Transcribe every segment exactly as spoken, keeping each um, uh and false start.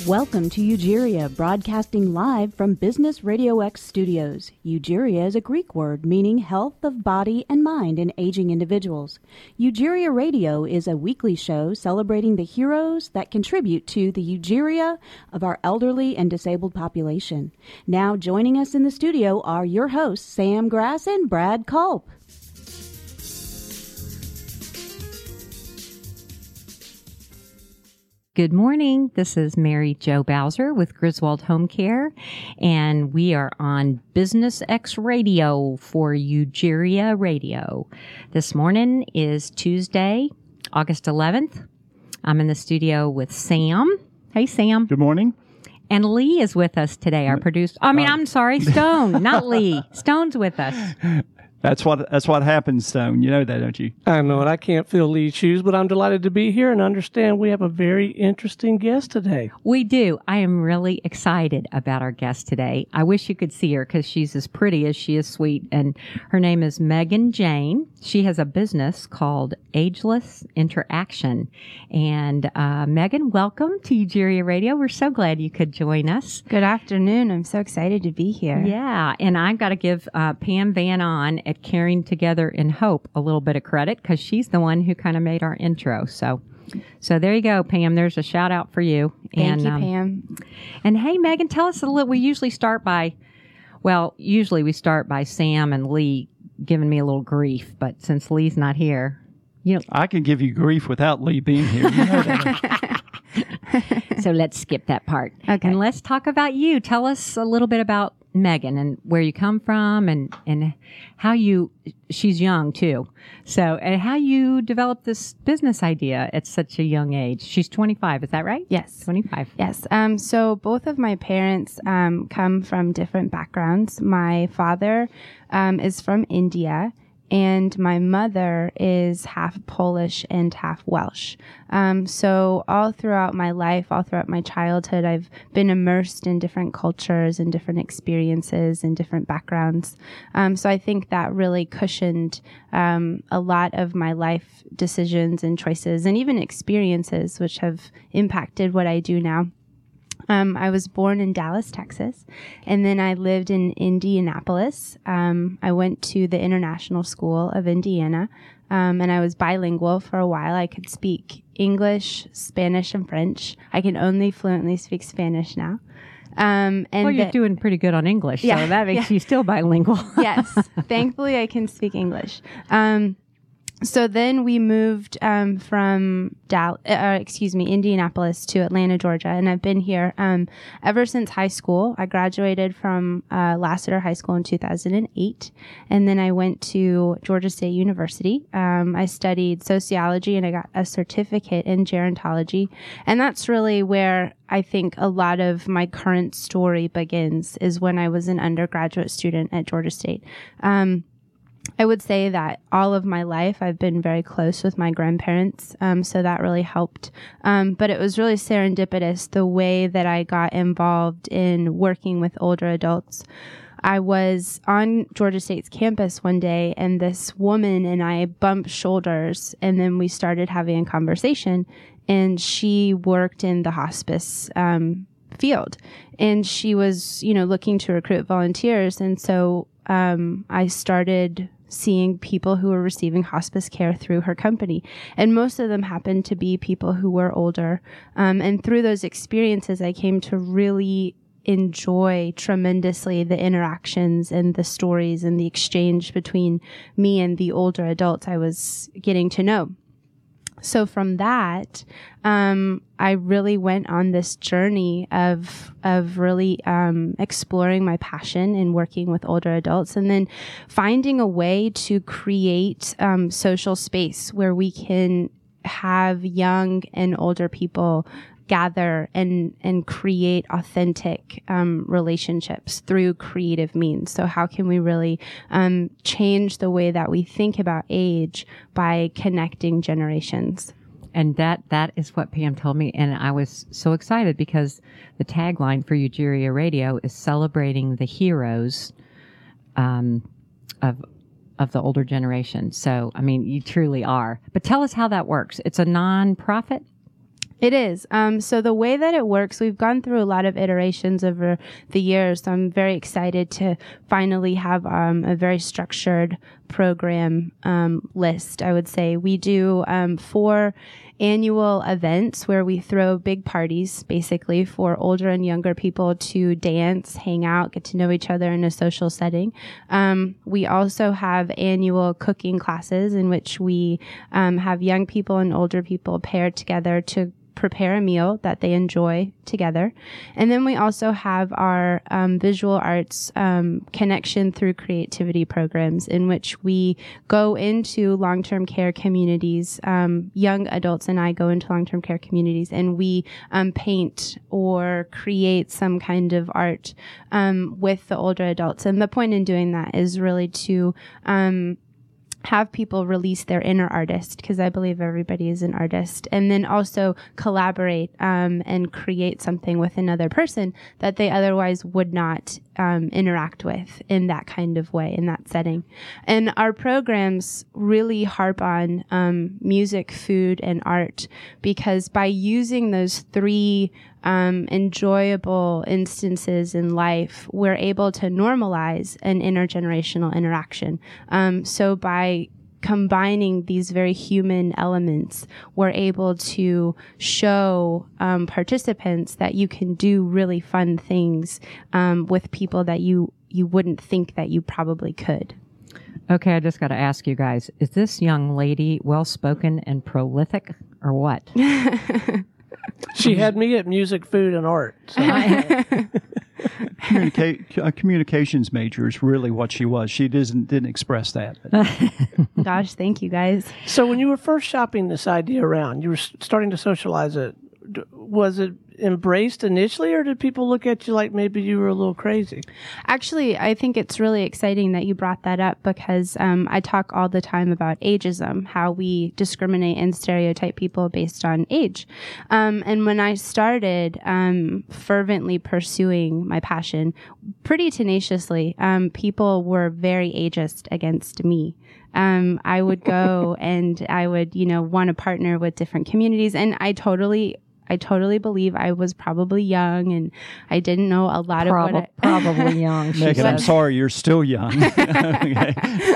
Welcome to Eugeria, broadcasting live from Business Radio X studios. Eugeria is a Greek word meaning health of body and mind in aging individuals. Eugeria Radio is a weekly show celebrating the heroes that contribute to the eugeria of our elderly and disabled population. Now joining us in the studio are your hosts, Sam Grass and Brad Culp. Good morning. This is Mary Jo Bowser with Griswold Home Care, and we are on Business X Radio for Eugeria Radio. This morning is Tuesday, August eleventh. I'm in the studio with Sam. Hey, Sam. Good morning. And Lee is with us today, our producer. I mean, I'm sorry, Stone, not Lee. Stone's with us. That's what that's what happens, Stone. You know that, don't you? I know it. I can't fill Lee's shoes, but I'm delighted to be here and understand we have a very interesting guest today. We do. I am really excited about our guest today. I wish you could see her because she's as pretty as she is sweet. And her name is Megan Jane. She has a business called Ageless Interaction. And uh, Megan, welcome to Eugeria Radio. We're so glad you could join us. Good afternoon. I'm so excited to be here. Yeah. And I've got to give uh, Pam Van On at Caring Together in Hope a little bit of credit because she's the one who kind of made our intro. So so there you go, Pam. There's a shout out for you. Thank and, you, um, Pam. And hey, Megan, tell us a little. We usually start by, well, usually we start by Sam and Lee giving me a little grief. But since Lee's not here, you know. I can give you grief without Lee being here. You know that. So let's skip that part. Okay. And let's talk about you. Tell us a little bit about Megan and where you come from and, and how you, she's young too. So, and how you developed this business idea at such a young age. She's twenty-five, is that right? Yes. twenty-five. Yes. Um, so both of my parents um, come from different backgrounds. My father um, is from India. And my mother is half Polish and half Welsh. Um, so all throughout my life, all throughout my childhood, I've been immersed in different cultures and different experiences and different backgrounds. Um, so I think that really cushioned um, a lot of my life decisions and choices and even experiences, which have impacted what I do now. Um, I was born in Dallas, Texas, and then I lived in Indianapolis. Um, I went to the International School of Indiana, um, and I was bilingual for a while. I could speak English, Spanish, and French. I can only fluently speak Spanish now. Um, and well, you're the, doing pretty good on English, yeah, so that makes yeah. you still bilingual. Yes, thankfully I can speak English. Um, So then we moved um, from Dal- uh, excuse me, Indianapolis to Atlanta, Georgia, and I've been here um, ever since high school. I graduated from uh, Lassiter High School in two thousand eight, and then I went to Georgia State University. Um, I studied sociology, and I got a certificate in gerontology, and that's really where I think a lot of my current story begins, is when I was an undergraduate student at Georgia State. Um, I would say that all of my life I've been very close with my grandparents, um, so that really helped. Um, but it was really serendipitous the way that I got involved in working with older adults. I was on Georgia State's campus one day, and this woman and I bumped shoulders, and then we started having a conversation, and she worked in the hospice um, field, and she was, you know, looking to recruit volunteers, and so um, I started seeing people who were receiving hospice care through her company. And most of them happened to be people who were older. Um, and through those experiences, I came to really enjoy tremendously the interactions and the stories and the exchange between me and the older adults I was getting to know. So from that, um, I really went on this journey of of really um, exploring my passion in working with older adults, and then finding a way to create um, social space where we can have young and older people gather and and create authentic um, relationships through creative means. So how can we really um, change the way that we think about age by connecting generations? And that that is what Pam told me, and I was so excited because the tagline for Eugeria Radio is celebrating the heroes um, of of the older generation. So, I mean, you truly are. But tell us how that works. It's a non-profit? It is. Um, so the way that it works, we've gone through a lot of iterations over the years. So I'm very excited to finally have um, a very structured program um, list, I would say. We do um, four annual events where we throw big parties, basically, for older and younger people to dance, hang out, get to know each other in a social setting. Um, we also have annual cooking classes in which we um, have young people and older people paired together to prepare a meal that they enjoy together. And then we also have our um, visual arts um, connection through creativity programs in which we go into long-term care communities. Um, young adults and I go into long-term care communities and we um, paint or create some kind of art um, with the older adults. And the point in doing that is really to um, have people release their inner artist, because I believe everybody is an artist, and then also collaborate um, and create something with another person that they otherwise would not um, interact with in that kind of way, in that setting. And our programs really harp on um, music, food, and art, because by using those three Um, enjoyable instances in life, we're able to normalize an intergenerational interaction. Um, so by combining these very human elements, we're able to show um, participants that you can do really fun things um, with people that you, you wouldn't think that you probably could. Okay, I just got to ask you guys, is this young lady well-spoken and prolific or what? She had me at music, food, and art. So. Communica- a communications major is really what she was. She didn't didn't express that. Gosh, thank you guys. So when you were first shopping this idea around, you were s- starting to socialize it. D- Was it embraced initially, or did people look at you like maybe you were a little crazy? Actually, I think it's really exciting that you brought that up, because um, I talk all the time about ageism, how we discriminate and stereotype people based on age. Um, and when I started um, fervently pursuing my passion, pretty tenaciously, um, people were very ageist against me. Um, I would go and I would, you know, want to partner with different communities, and I totally I totally believe I was probably young and I didn't know a lot Prob- of what I... Probably young. she Megan, I'm says. sorry, you're still young. Okay.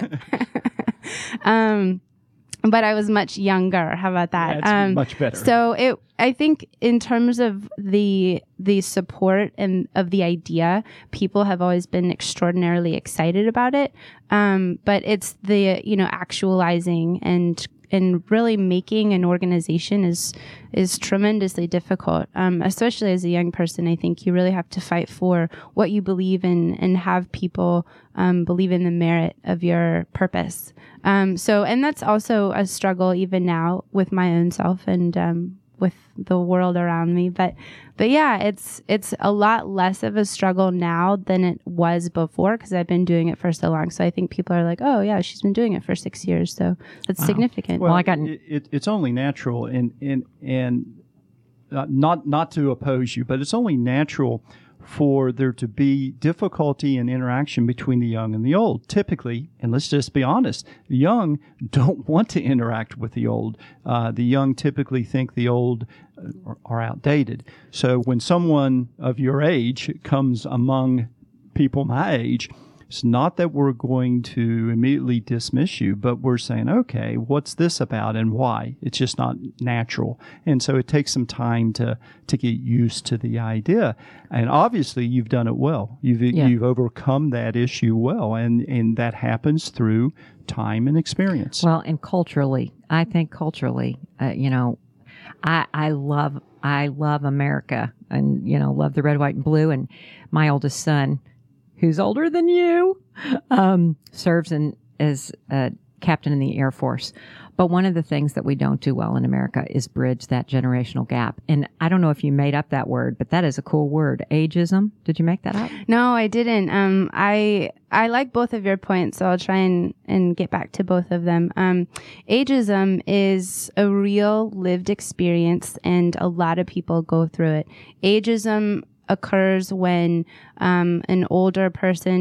um, but I was much younger. How about that? That's um, much better. So it, I think in terms of the, the support and of the idea, people have always been extraordinarily excited about it. Um, but it's the, you know, actualizing and and really making an organization is is tremendously difficult, um, especially as a young person. I think you really have to fight for what you believe in and have people um, believe in the merit of your purpose. Um, so, and that's also a struggle even now with my own self and um, with the world around me. But, but yeah, it's it's a lot less of a struggle now than it was before, because I've been doing it for so long. So I think people are like, oh yeah, she's been doing it for six years, so that's Wow. significant. Well, I got- it, it, it's only natural, and and and uh, not not to oppose you, but it's only natural for there to be difficulty in interaction between the young and the old. Typically, and let's just be honest, the young don't want to interact with the old. Uh, the young typically think the old are, are outdated. So when someone of your age comes among people my age, it's not that we're going to immediately dismiss you, but we're saying, okay, what's this about and why? It's just not natural. And so it takes some time to, to get used to the idea. And obviously you've done it well. You've, Yeah. you've overcome that issue well. And, and that happens through time and experience. Well, and culturally, I think culturally, uh, you know, I, I love, I love America and, you know, love the red, white, and blue. And my oldest son, who's older than you, um, serves in, as a captain in the Air Force. But one of the things that we don't do well in America is bridge that generational gap. And I don't know if you made up that word, but that is a cool word. Ageism. Did you make that up? No, I didn't. Um, I I like both of your points, so I'll try and, and get back to both of them. Um, ageism is a real lived experience, and a lot of people go through it. Ageism occurs when um, an older person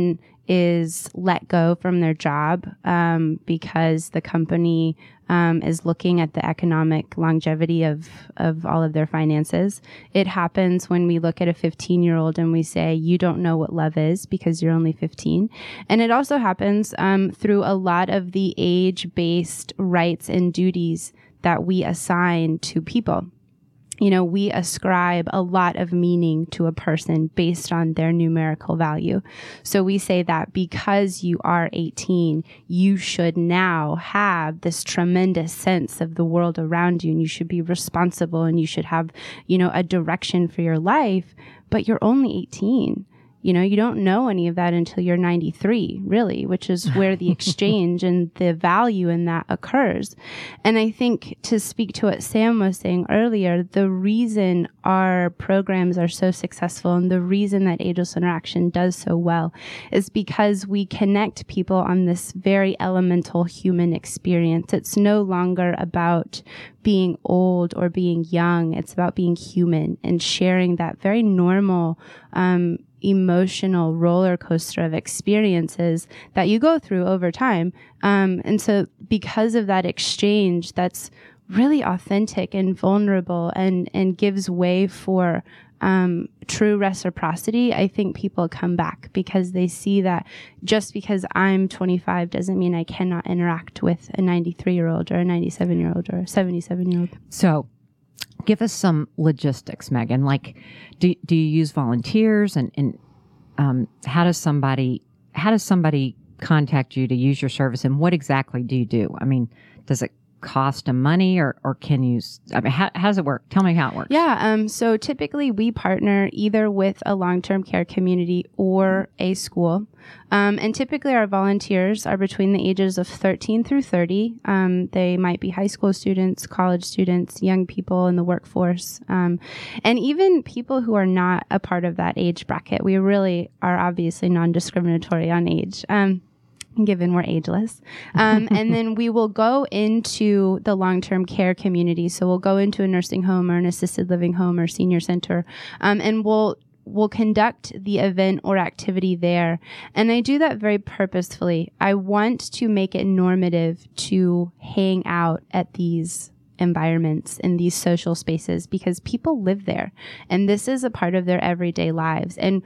is let go from their job um, because the company um, is looking at the economic longevity of, of all of their finances. It happens when we look at a fifteen-year-old and we say, you don't know what love is because you're only fifteen. And it also happens um, through a lot of the age-based rights and duties that we assign to people. You know, we ascribe a lot of meaning to a person based on their numerical value. So we say that because you are eighteen, you should now have this tremendous sense of the world around you, and you should be responsible, and you should have, you know, a direction for your life, but you're only eighteen. You know, you don't know any of that until you're ninety-three, really, which is where the exchange and the value in that occurs. And I think, to speak to what Sam was saying earlier, the reason our programs are so successful and the reason that Ageless Interaction does so well is because we connect people on this very elemental human experience. It's no longer about being old or being young. It's about being human and sharing that very normal, um, emotional roller coaster of experiences that you go through over time. Um, and so because of that exchange that's really authentic and vulnerable and, and gives way for um, true reciprocity, I think people come back because they see that just because I'm twenty-five doesn't mean I cannot interact with a ninety-three-year-old or a ninety-seven-year-old or a seventy-seven-year-old. So give us some logistics, Megan. Like, do do you use volunteers, and, and um, how does somebody how does somebody contact you to use your service, and what exactly do you do? I mean, does it cost them money, or, or can you, I mean, how, how does it work? Tell me how it works. Yeah. Um, so typically we partner either with a long-term care community or a school. Um, and typically our volunteers are between the ages of thirteen through thirty. Um, they might be high school students, college students, young people in the workforce, um, and even people who are not a part of that age bracket. We really are obviously non-discriminatory on age. Um, given we're ageless. Um, and then we will go into the long-term care community. So we'll go into a nursing home or an assisted living home or senior center, um, and we'll we'll conduct the event or activity there. And I do that very purposefully. I want to make it normative to hang out at these environments in these social spaces because people live there, and this is a part of their everyday lives. And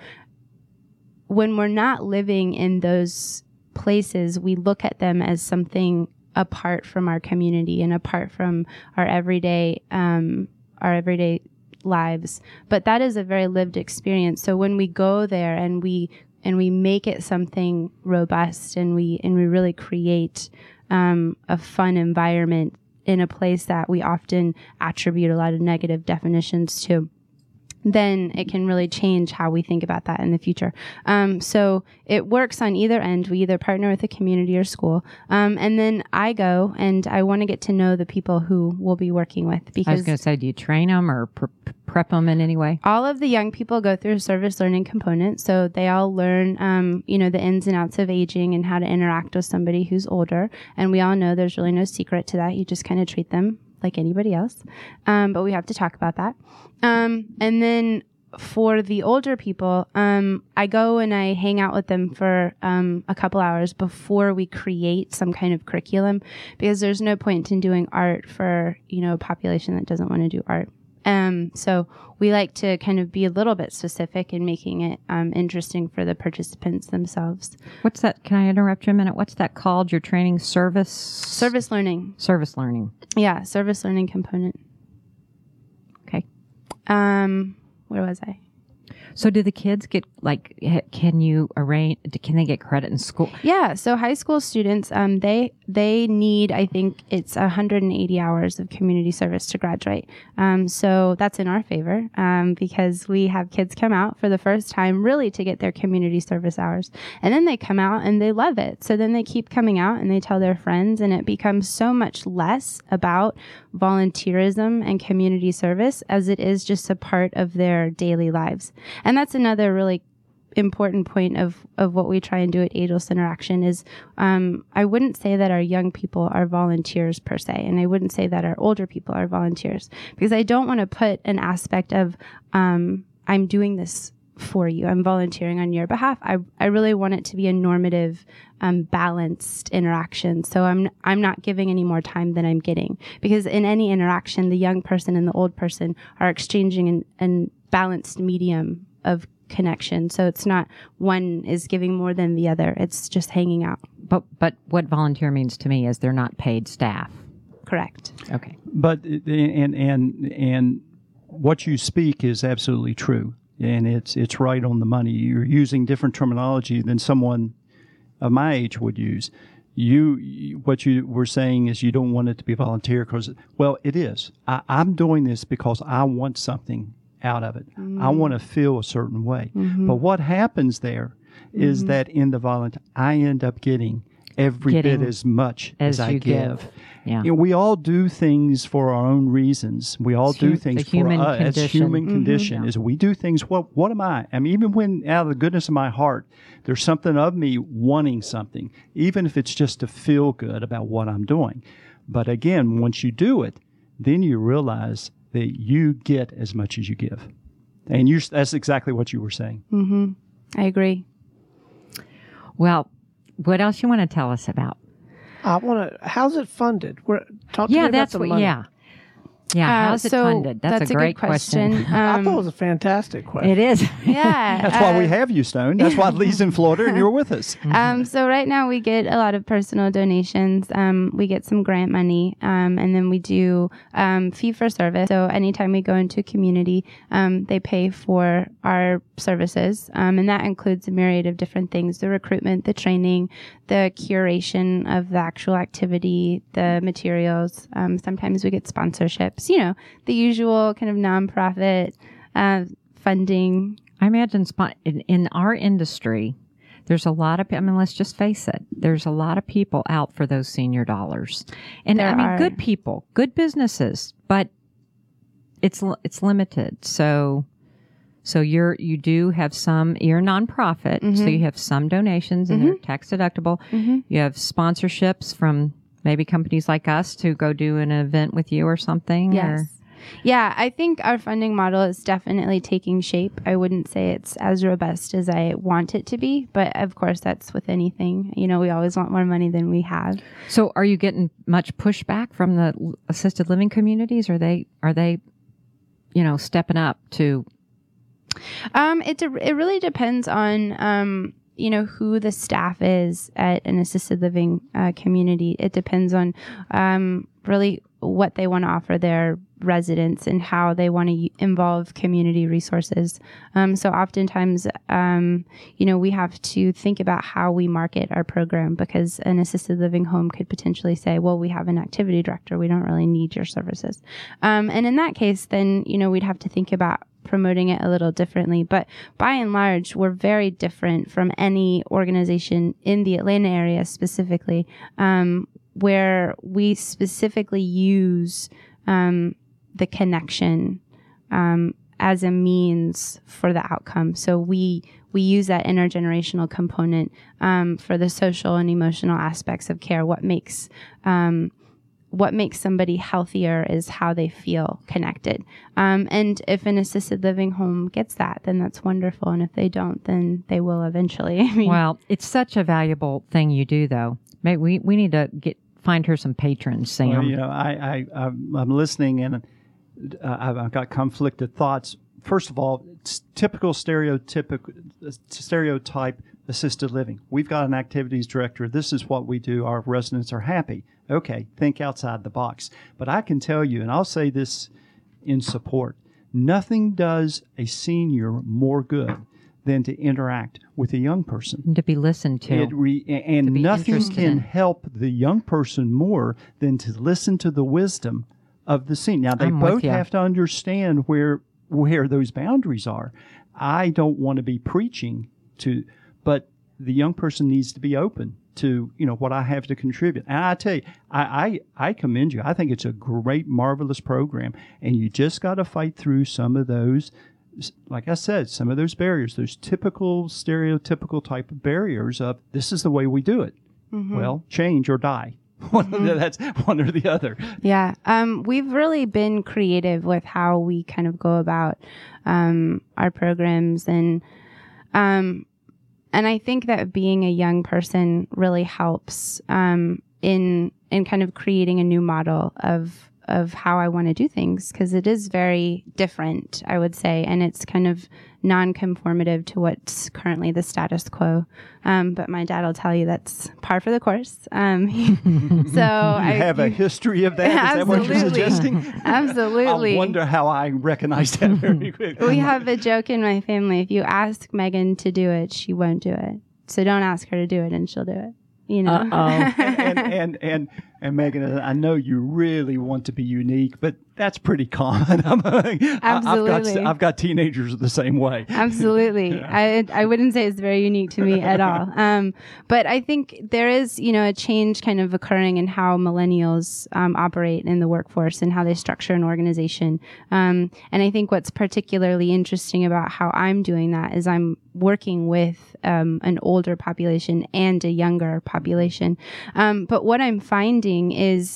when we're not living in those places, we look at them as something apart from our community and apart from our everyday um, our everyday lives. But that is a very lived experience. So when we go there and we and we make it something robust, and we and we really create um, a fun environment in a place that we often attribute a lot of negative definitions to, then it can really change how we think about that in the future. Um, so it works on either end. We either partner with a community or school. Um, and then I go and I want to get to know the people who we'll be working with. Because I was going to say, do you train them or pre- prep them in any way? All of the young people go through a service learning component. So they all learn, um, you know, the ins and outs of aging and how to interact with somebody who's older. And we all know there's really no secret to that. You just kind of treat them like anybody else. Um, but we have to talk about that. Um, and then for the older people, um, I go and I hang out with them for um, a couple hours before we create some kind of curriculum, because there's no point in doing art for, you know, a population that doesn't want to do art. Um, so we like to kind of be a little bit specific in making it um, interesting for the participants themselves. What's that? Can I interrupt you a minute? What's that called? Your training service? Service learning. Service learning. Yeah, service learning component. Okay. Um, where was I? So do the kids get, like, can you arrange, can they get credit in school? Yeah. So high school students, um, they, they need, I think it's one hundred eighty hours of community service to graduate. Um, so that's in our favor, um, because we have kids come out for the first time really to get their community service hours. And then they come out and they love it. So then they keep coming out and they tell their friends, and it becomes so much less about volunteerism and community service as it is just a part of their daily lives. And that's another really important point of, of what we try and do at Ageless Interaction is um, I wouldn't say that our young people are volunteers per se, and I wouldn't say that our older people are volunteers, because I don't want to put an aspect of um, I'm doing this for you. I'm volunteering on your behalf. I, I really want it to be a normative, um, balanced interaction. So I'm, I'm not giving any more time than I'm getting, because in any interaction, the young person and the old person are exchanging an, an balanced medium of connection. So it's not one is giving more than the other. It's just hanging out. But, but what volunteer means to me is they're not paid staff. Correct. Okay. But, and, and, and what you speak is absolutely true. And it's it's right on the money. You're using different terminology than someone of my age would use. You, you what you were saying is you don't want it to be volunteer because, well, it is. I, I'm doing this because I want something out of it. Mm-hmm. I want to feel a certain way. Mm-hmm. But what happens there is mm-hmm. that in the volunteer, I end up getting every Getting bit as much as, as I you give. give. Yeah. You know, we all do things for our own reasons. We all It's do hu- things the human for us. That's condition. human Mhm. condition. Yeah. Is we do things. What? What am I? I mean, even when out of the goodness of my heart, there's something of me wanting something, even if it's just to feel good about what I'm doing. But again, once you do it, then you realize that you get as much as you give, and you that's exactly what you were saying. Mm-hmm. I agree. Well, what else you want to tell us about? I want to. How's it funded? Where, talk to Yeah, me about that's the what. money. Yeah, yeah. Uh, How's it so funded? That's, that's a great good question. question. I Um, thought it was a fantastic question. It is. yeah. That's why we uh, have you, Stone. That's why Lee's in Florida and you're with us. Um, so right now we get a lot of personal donations. Um, we get some grant money, um, and then we do um, fee for service. So anytime we go into a community, um, they pay for our services, um, and that includes a myriad of different things: the recruitment, the training, the curation of the actual activity, the materials. Um, sometimes we get sponsorships. You know, the usual kind of nonprofit uh, funding. I imagine spon- in, in our industry, there's a lot of, I mean, let's just face it, there's a lot of people out for those senior dollars. And There I mean, are. good people, good businesses, but it's li- it's limited. So so you're you do have some, you're a nonprofit, so Mhm. you have some donations and they're tax deductible. Mhm. You have sponsorships from maybe companies like us to go do an event with you or something. Yes. Or, Yeah, I think our funding model is definitely taking shape. I wouldn't say it's as robust as I want it to be, but of course that's with anything. You know, we always want more money than we have. So are you getting much pushback from the l- assisted living communities? Are they, are they, you know, stepping up to, Um, it de- it really depends on um, you know, who the staff is at an assisted living uh, community. It depends on um, really what they want to offer their residents and how they want to y- involve community resources. Um, so oftentimes, um, you know, we have to think about how we market our program, because an assisted living home could potentially say, well, we have an activity director. We don't really need your services. Um, and in that case, then, you know, we'd have to think about promoting it a little differently. But by and large, we're very different from any organization in the Atlanta area specifically, um, where we specifically use um, the connection um, as a means for the outcome. So we we use that intergenerational component um, for the social and emotional aspects of care. What makes um, what makes somebody healthier is how they feel connected. Um, and if an assisted living home gets that, then that's wonderful. And if they don't, then they will eventually. I mean, well, it's such a valuable thing you do, though. Maybe we, we need to get find her some patrons, Sam. Well, you know, I, I, I'm, I'm listening and uh, I've, I've got conflicted thoughts. First of all, it's typical stereotypical stereotype assisted living. We've got an activities director. This is what we do. Our residents are happy. Okay, think outside the box. But I can tell you, and I'll say this in support, nothing does a senior more good than to interact with a young person. To be listened to. It re, and To be nothing interested can in. help the young person more than to listen to the wisdom of the senior. Now, they I'm with both ya. have to understand where where those boundaries are. I don't want to be preaching to, but the young person needs to be open to, you know, what I have to contribute. And I tell you, I, I, I commend you. I think it's a great, marvelous program. And you just got to fight through some of those, like I said, some of those barriers, those typical, stereotypical type of barriers of this is the way we do it. mhm. Well, change or die. one mm-hmm. that's one or the other. Yeah. Um, we've really been creative with how we kind of go about um, our programs. And um, and I think that being a young person really helps um, in in kind of creating a new model of of how I want to do things, because it is very different, I would say, and it's kind of non-conformative to what's currently the status quo. Um, but my dad will tell you that's par for the course. Um, so you I have a history of that. Is absolutely. that what you're suggesting? Absolutely. I wonder how I recognize that very quickly. We have a joke in my family: if you ask Megan to do it, she won't do it. So don't ask her to do it, and she'll do it. You know. Uh-oh. and, and, and and and Megan, I know you really want to be unique, but that's pretty common. Absolutely. I've got, I've got teenagers the same way. Absolutely. I I wouldn't say it's very unique to me at all. Um, but I think there is, you know, a change kind of occurring in how millennials um, operate in the workforce and how they structure an organization. Um, and I think what's particularly interesting about how I'm doing that is I'm working with um, an older population and a younger population. Um, but what I'm finding is,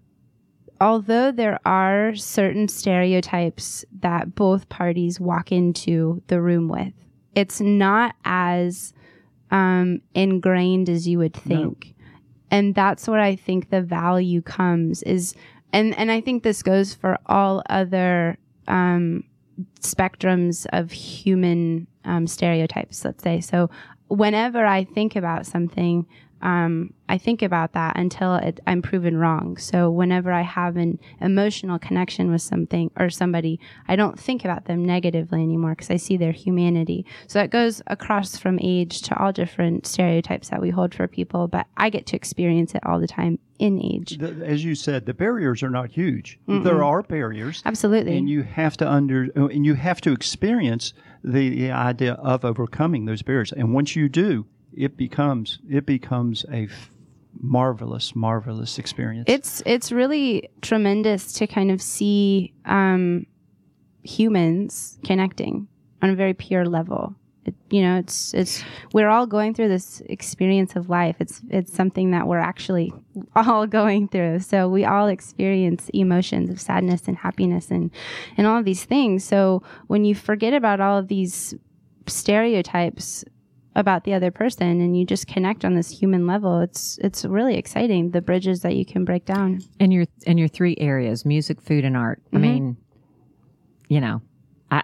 although there are certain stereotypes that both parties walk into the room with, it's not as um, ingrained as you would think. No. And that's where I think the value comes is, and, and I think this goes for all other um, spectrums of human um, stereotypes, let's say. So whenever I think about something, Um, I think about that until it, I'm proven wrong. So whenever I have an emotional connection with something or somebody, I don't think about them negatively anymore because I see their humanity. So that goes across from age to all different stereotypes that we hold for people, but I get to experience it all the time in age. The, as you said, the barriers are not huge. Mm-mm. There are barriers. Absolutely. And you have to under, and you have to experience the, the idea of overcoming those barriers. And once you do, it becomes it becomes a f- marvelous, marvelous experience. It's it's really tremendous to kind of see um, humans connecting on a very pure level. It, you know, it's it's we're all going through this experience of life. It's it's something that we're actually all going through. So we all experience emotions of sadness and happiness and and all of these things. So when you forget about all of these stereotypes about the other person and you just connect on this human level, it's it's really exciting, the bridges that you can break down. And your and your three areas, music, food, and art. Mm-hmm. I mean, you know, I,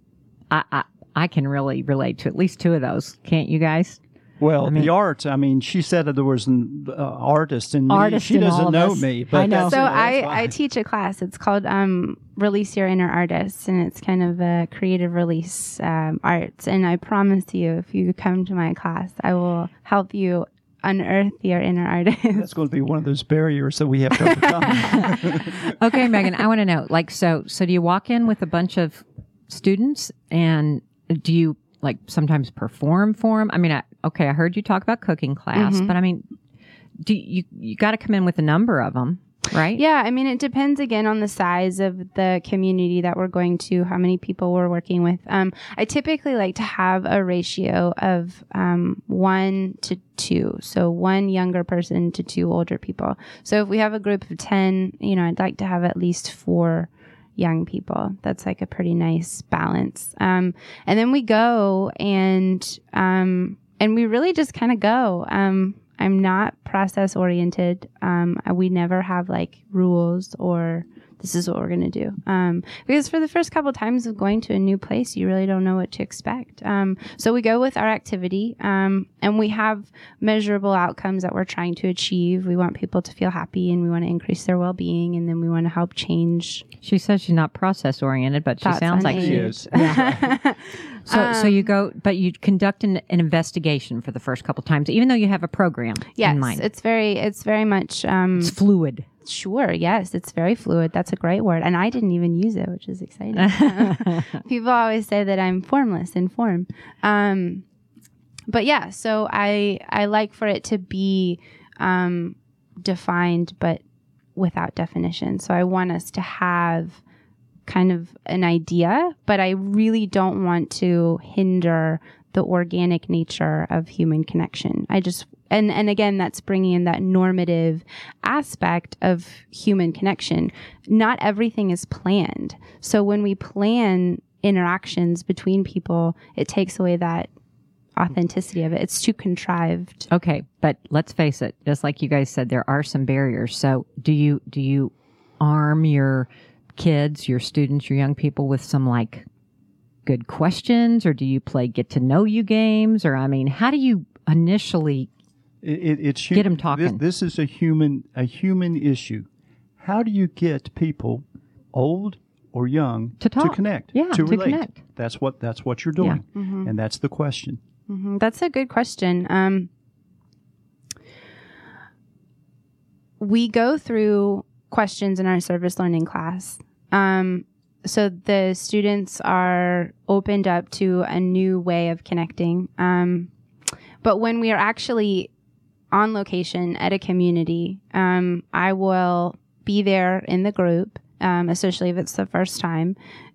I I I can really relate to at least two of those. Can't you guys? Well, I mean, the art, I mean, she said that there was an uh, artist in me. Artist She in all doesn't of know us. me. But I know. that's, So you know, that's I, why. I teach a class. It's called um, Release Your Inner Artist, and it's kind of a creative release um, arts. And I promise you, if you come to my class, I will help you unearth your inner artist. That's going to be one of those barriers that we have to overcome. Okay, Megan, I want to know, like, so so do you walk in with a bunch of students, and do you like sometimes perform for them? I mean, I, okay, I heard you talk about cooking class, Mm-hmm. but I mean, do you you got to come in with a number of them, right? Yeah, I mean, it depends again on the size of the community that we're going to, how many people we're working with. Um, I typically like to have a ratio of um, one to two. So one younger person to two older people. So if we have a group of ten, you know, I'd like to have at least four young people. That's like a pretty nice balance. Um, and then we go and, um, and we really just kind of go. Um, I'm not process oriented. Um, we never have like rules or this is what we're going to do. Um, because for the first couple of times of going to a new place, you really don't know what to expect. Um, so we go with our activity, um, and we have measurable outcomes that we're trying to achieve. We want people to feel happy and we want to increase their well-being, and then we want to help change. She says she's not process oriented, but she Thoughts sounds on like age. she is. Yeah. so so you go, but you conduct an, an investigation for the first couple times, even though you have a program Yes, in mind. it's very, it's very much, um, It's fluid. Sure. Yes. It's very fluid. That's a great word. And I didn't even use it, which is exciting. People always say that I'm formless in form. Um, but yeah, so I, I like for it to be, um, defined, but without definition. So I want us to have kind of an idea, but I really don't want to hinder the organic nature of human connection. I just, And, and again, that's bringing in that normative aspect of human connection. Not everything is planned. So when we plan interactions between people, it takes away that authenticity of it. It's too contrived. Okay, but let's face it, just like you guys said, there are some barriers. So do you do you arm your kids, your students, your young people with some like good questions, or do you play get to know you games? Or I mean, how do you initially it, it, it's get them talking? This, this is a human a human issue. How do you get people, old or young, To talk. to connect, Yeah, to to relate? connect. That's what that's what you're doing, Yeah. Mm-hmm. and that's the question. Mm-hmm. That's a good question. Um, we go through questions in our service learning class. Um, so the students are opened up to a new way of connecting. Um, but when we are actually on location at a community, um, I will be there in the group, um, especially if it's the first time,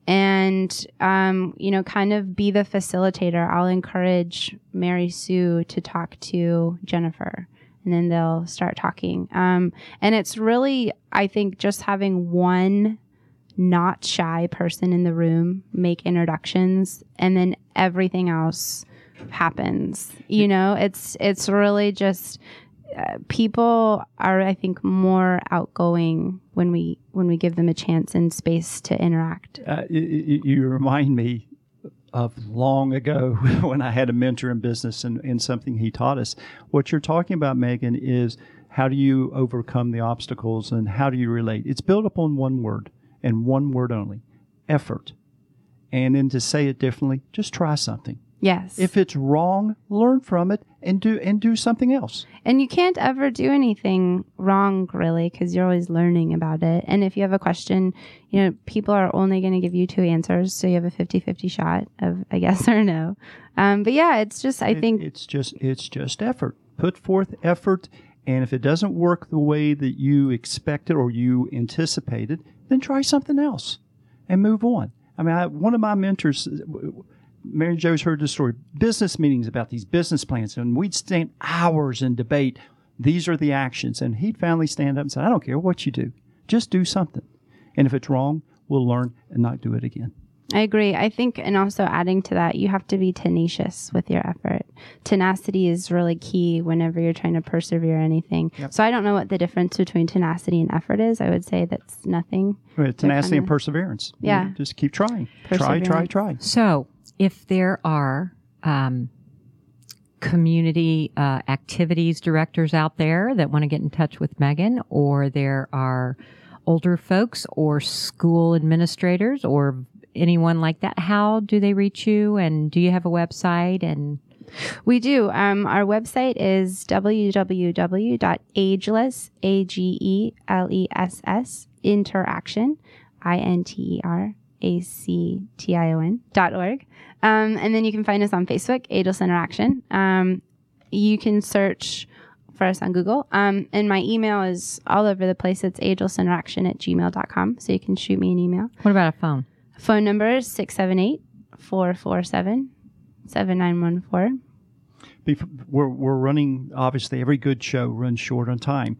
and, um, you know, kind of be the facilitator. I'll encourage Mary Sue to talk to Jennifer, and then they'll start talking. Um, and it's really, I think, just having one not shy person in the room make introductions, and then everything else happens. You know, it's it's really just uh, people are, I think, more outgoing when we when we give them a chance and space to interact. Uh, you, you remind me of long ago when I had a mentor in business, and, and something he taught us. What you're talking about, Megan, is how do you overcome the obstacles and how do you relate? It's built upon one word and one word only: effort. And then to say it differently, just try something. Yes. If it's wrong, learn from it and do and do something else. And you can't ever do anything wrong, really, because you're always learning about it. And if you have a question, you know, people are only going to give you two answers. So you have a fifty-fifty shot of a yes or no. Um, but yeah, it's just, I It- think, it's just it's just effort. Put forth effort, and if it doesn't work the way that you expected or you anticipated, then try something else and move on. I mean, I, one of my mentors, Mary Jo's heard the story, business meetings about these business plans, and we'd stand hours and debate, these are the actions, and he'd finally stand up and say, I don't care what you do, just do something. And if it's wrong, we'll learn and not do it again. I agree. I think, and also adding to that, you have to be tenacious with your effort. Tenacity is really key whenever you're trying to persevere anything. Yep. So I don't know what the difference between tenacity and effort is. I would say that's nothing. Well, tenacity kinda- and perseverance. You Yeah. know, just keep trying. Try, try, Perseverance. try. So, if there are um, community uh, activities directors out there that want to get in touch with Megan, or there are older folks or school administrators or anyone like that, how do they reach you? And do you have a website? And We do. Um, our website is w w w dot ageless, A G E L E S S, interaction, I N T E R A C T I O N dot org. Um, and then you can find us on Facebook, Ageless Interaction. Um, you can search for us on Google. Um, and my email is all over the place. It's agelessinteraction at gmail dot com. So you can shoot me an email. what about a phone? Phone number is six seven eight, four four seven, seven nine one four. Bef- We're, we're running, obviously, every good show runs short on time.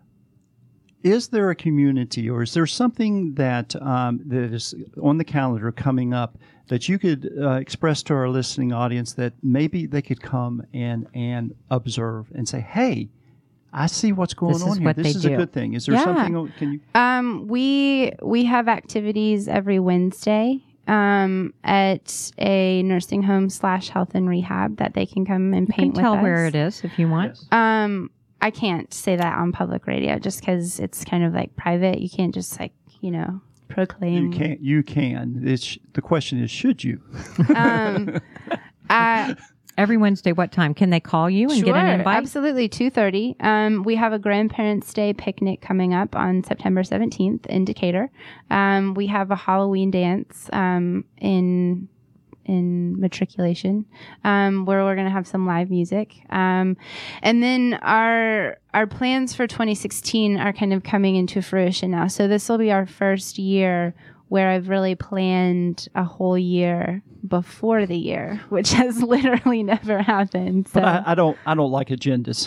Is there a community, or is there something that um, that is on the calendar coming up that you could uh, express to our listening audience that maybe they could come and, and observe and say, hey, I see what's going This is on here. what This they is a do. good thing. Is there Yeah. something, can you? Um, we we have activities every Wednesday um, at a nursing home slash health and rehab that they can come and You can paint with tell us. where it is if you want. Yes. Um, I can't say that on public radio just because it's kind of like private. You can't just like you know proclaim. You can. You can. It's, the question is, should you? Um, uh, Every Wednesday, what time? Can they call you and sure, get an invite? absolutely, two thirty. Um, we have a Grandparents' Day picnic coming up on September seventeenth in Decatur. Um, we have a Halloween dance um, in in matriculation um, where we're going to have some live music. Um, and then our our plans for twenty sixteen are kind of coming into fruition now. So this will be our first year where I've really planned a whole year before the year, which has literally never happened. So. But I, I don't. I don't like agendas.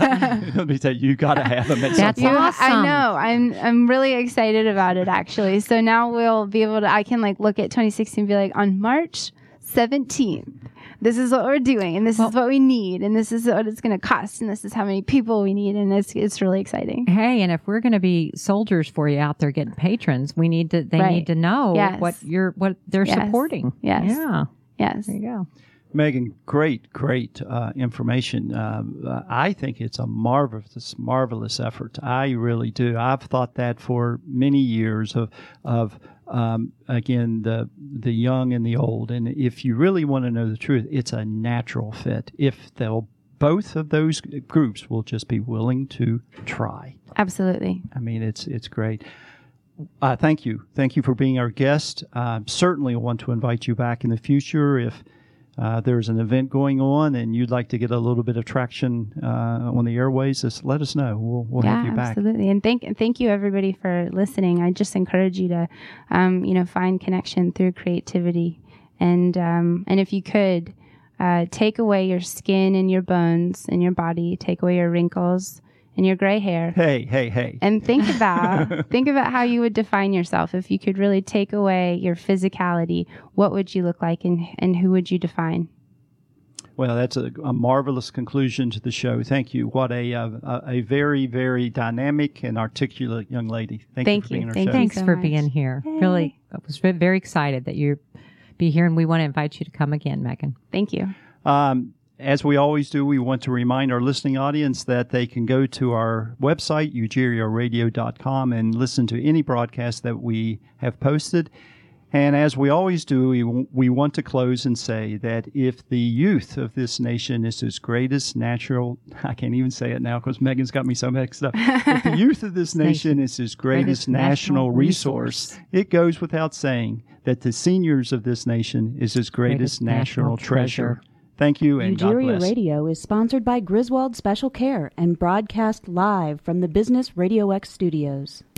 Let me tell you, you got to have them. At That's some point. awesome. I know. I'm I'm really excited about it actually. So now we'll be able to. I can like look at twenty sixteen and be like, on March seventeenth, this is what we're doing, and this Well, is what we need, and this is what it's going to cost, and this is how many people we need, and it's it's really exciting. Hey, and if we're going to be soldiers for you out there getting patrons, we need to. They Right. need to know Yes. what you're what they're Yes. supporting. Yes. Yeah. Yes. There you go. Megan, great, great uh, information. Uh, uh, I think it's a marvelous, marvelous effort. I really do. I've thought that for many years of, of um, again, the the young and the old. And if you really want to know the truth, it's a natural fit. If they'll, both of those groups will just be willing to try. Absolutely. I mean, it's it's great. Uh, thank you. Thank you for being our guest. Uh, certainly want to invite you back in the future if uh, there's an event going on and you'd like to get a little bit of traction uh, on the airways. Just let us know. We'll, we'll yeah, have you back. absolutely. And thank thank you everybody for listening. I just encourage you to, um, you know, find connection through creativity, and um, and if you could, uh, take away your skin and your bones and your body, take away your wrinkles and your gray hair. Hey, hey, hey. And think about think about how you would define yourself if you could really take away your physicality. What would you look like, and and who would you define? Well, that's a, a marvelous conclusion to the show. Thank you. What a a, a very, very dynamic and articulate young lady. Thank, Thank you for you. being on our Thank show. you. Thanks so for much. being here. Yay. Really, I was ve- very excited that you be here, and we want to invite you to come again, Megan. Thank you. Um, as we always do, we want to remind our listening audience that they can go to our website, ugerio radio dot com, and listen to any broadcast that we have posted. And as we always do, we, we want to close and say that if the youth of this nation is its greatest natural, I can't even say it now because Megan's got me so mixed up. If the youth of this nation is its greatest Greatest national national resource, resource. it goes without saying that the seniors of this nation is its greatest, Greatest national, national treasure. treasure. Thank you, and God Ugeria bless. Radio is sponsored by Griswold Special Care and broadcast live from the Business Radio X studios.